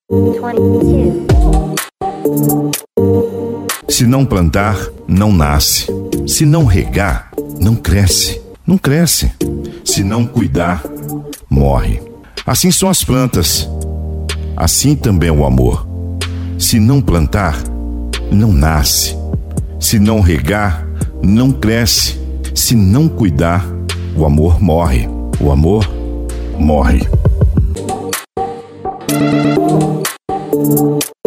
22. Se não plantar, não nasce. Se não regar, não cresce. Não cresce. Se não cuidar, morre. Assim são as plantas. Assim também é o amor. Se não plantar, não nasce. Se não regar, não cresce. Se não cuidar, o amor morre. O amor morre.